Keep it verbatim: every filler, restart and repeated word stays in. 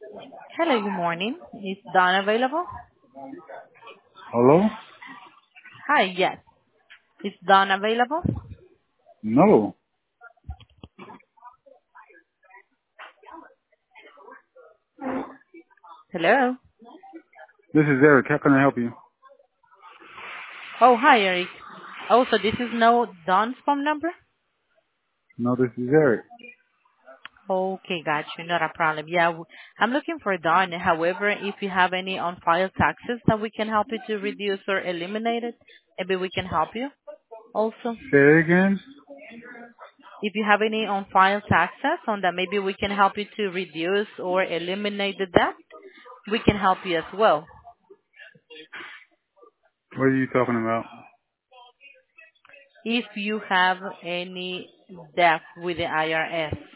Hello, good morning. Is Dawn available? Hello? Hi, yes. Is Dawn available? No. Hello? This is Eric. How can I help you? Oh, hi, Eric. Oh, so this is no Dawn's phone number? No, this is Eric. Okay, got you. Not a problem. Yeah, w- I'm looking for Dawn. However, if you have any on-file taxes that we can help you to reduce or eliminate it, maybe we can help you also. Say it again. If you have any on-file taxes on that, maybe we can help you to reduce or eliminate the debt. We can help you as well. What are you talking about? If you have any debt with the I R S.